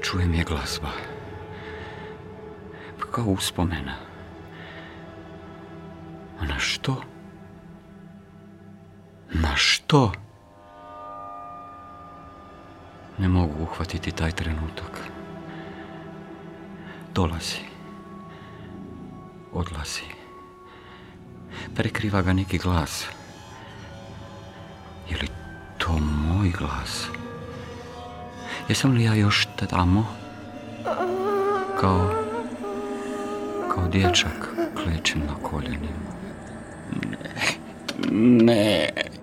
Čujem je glazba. Kao uspomena. A na što? Na što? Ne mogu uhvatiti taj trenutak. Dolazi. Odlazi. Prekriva ga neki glas. Je li to moj glas? Jesam li ja još tamo? Kao dječak klečim na koljenima. Ne.